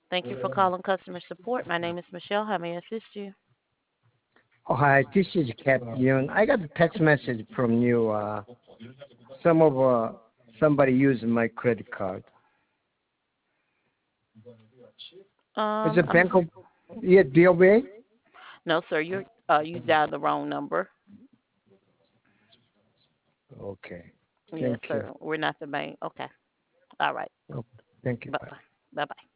Thank you for calling customer support. My name is Michelle. How may I assist you? Oh, hi, this is Cap Yoon. I got a text message from you. Some of somebody using my credit card. Is it I'm Bank of yeah, DOB? no, sir. You dialed the wrong number. Okay. Yes, Thank you. sir. We're not the bank. Okay. All right. Oh, thank you. Bye Bye. bye. Bye bye.